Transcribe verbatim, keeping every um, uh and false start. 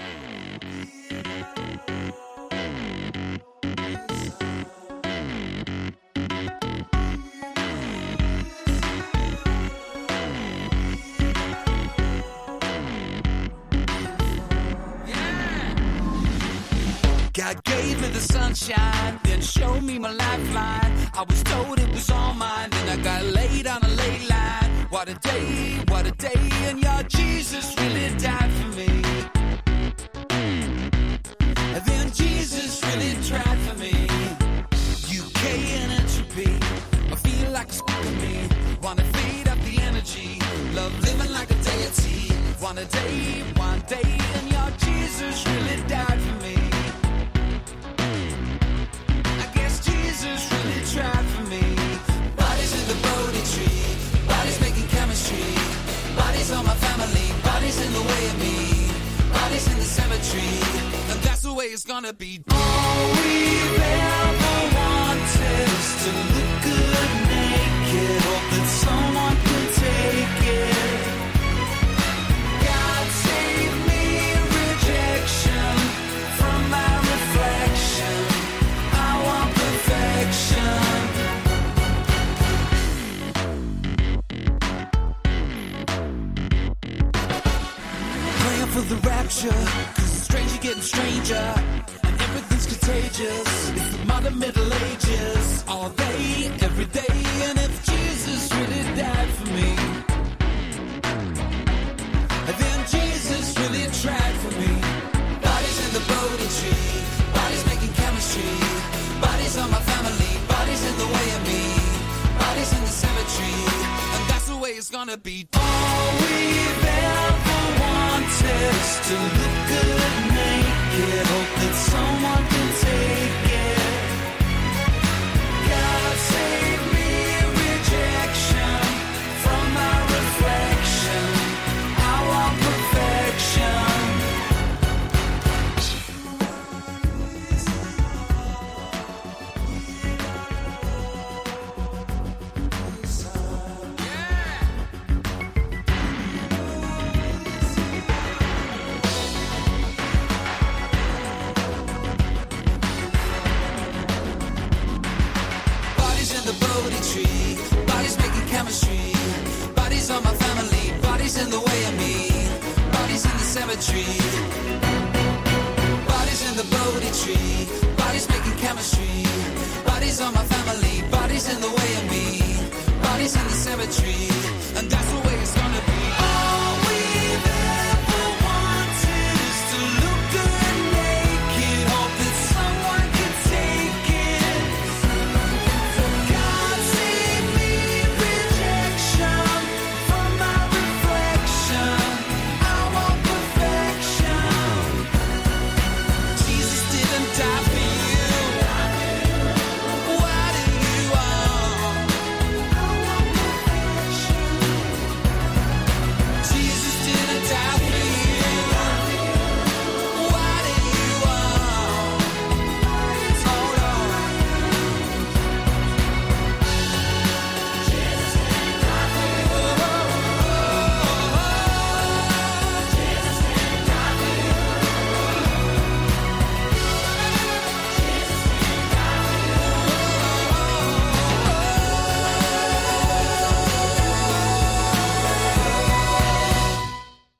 God gave me the sunshine, then showed me my lifeline. I was told it was all mine, then I got laid on a ley line. What a day, what a day, and your Jesus really died for me. And then Jesus really tried for me. U K and entropy, I feel like it's fucking me. Wanna feed up the energy, love living like a deity. One a day, one day, and your Jesus really died for me. Jesus really tried for me. Bodies in the Bodhi tree, bodies making chemistry. Bodies on my family, bodies in the way of me. Bodies in the cemetery, and that's the way it's gonna be. All we've ever wanted is to look good naked. Hope that someone can take it. God save me rejection from my reflection. I want perfection. Praying for the rapture, cause it's strange getting stranger, and everything's contagious. It's the modern Middle Ages, all day, every day. And if Jesus really died for me, and then Jesus really tried for me. Bodies in the Bodhi tree, bodies making chemistry. Bodies on my family, bodies in the way of me. Bodies in the cemetery, and that's the way it's gonna be. All we've ever wanted is to look good naked. Hope that someone can take it. God save me rejection from my reflection. I want perfection. Tree. Bodies making chemistry. Bodies on my family. Bodies in the way of me. Bodies in the cemetery. Bodies in the Bodhi tree. Bodies making chemistry. Bodies on my family. Bodies in the way of me. Bodies in the cemetery. And that's the way